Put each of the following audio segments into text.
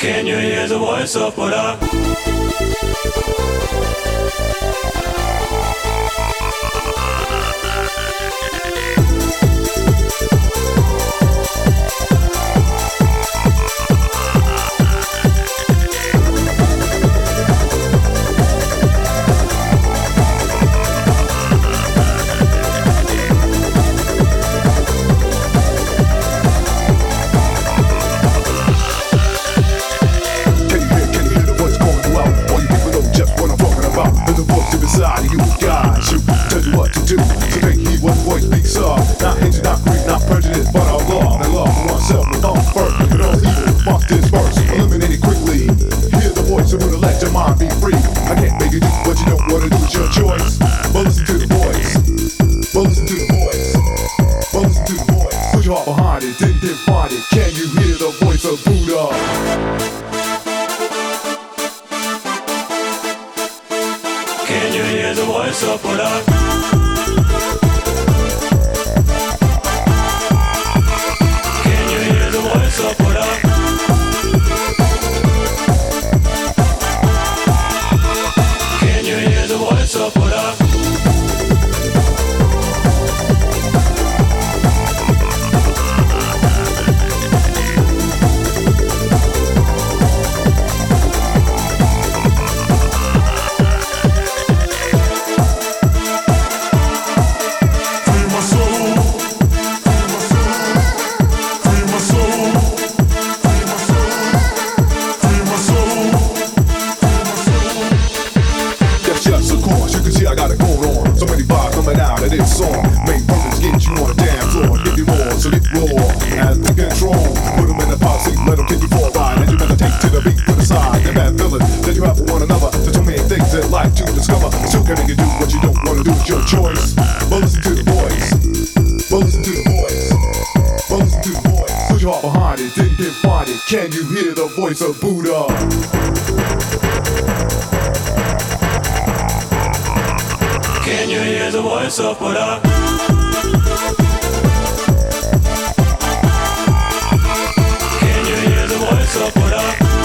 Can you hear the voice of Buddha? Inside of you, guys, you tell you what to do. So take heed what voice speaks of. Not hatred, not greed, not prejudice, but our law. And love for oneself will come first. And all evil must disperse. Eliminate it quickly. Hear the voice of Buddha, let your mind be free. I can't make you do what you don't want to do. It's your choice. But listen to the voice. But listen to the voice. But listen to the voice. Put your heart behind it, then find it. Can you hear the voice of Buddha? Can you hear the voice of Buddha? Can you hear the voice of Buddha? Can you hear the voice of Buddha? I got it going on. So many vibes coming out of this song. Main purpose, get you on the dance floor. Give you more, so get raw. As we control, put them in the posse, let them kick you for a ride. And you meditate to the beat, put aside the bad feeling that you have for one another. There's so many things in life to discover. Still can you do what you don't want to do, it's your choice. But listen to the voice. But listen to the voice. But listen to the voice. Put your heart behind it, then find it. Can you hear the voice of Buddha? Can you hear the voice of Buddha? Can you hear the voice of Buddha?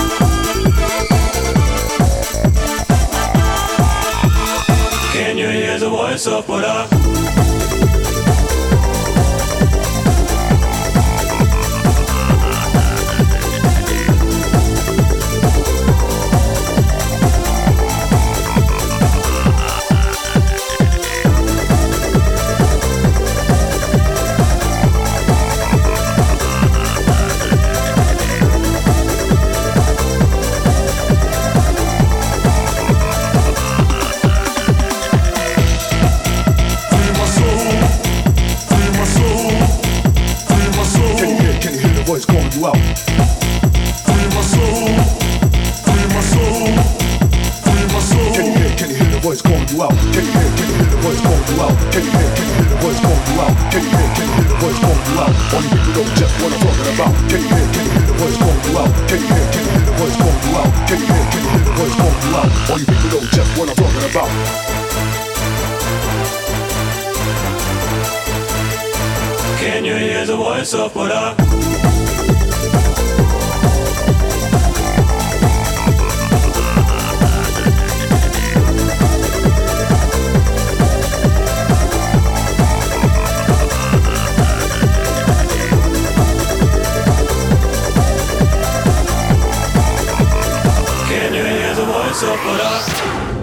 Can you hear the voice of Buddha? Voice calling you out. Free my soul, free my soul, free my soul. Can you hear the voice calling you out? Can you hear the voice calling you out? Can you hear the voice calling you out? Can you hear the voice calling you out? All you people know just what I'm talking about. Can you hear the voice calling you out? Can you hear the voice calling you out? Can you hear the voice calling you out? All you people know just what I'm talking about. Can you hear the voice of Buddha? Can you hear the voice of Buddha?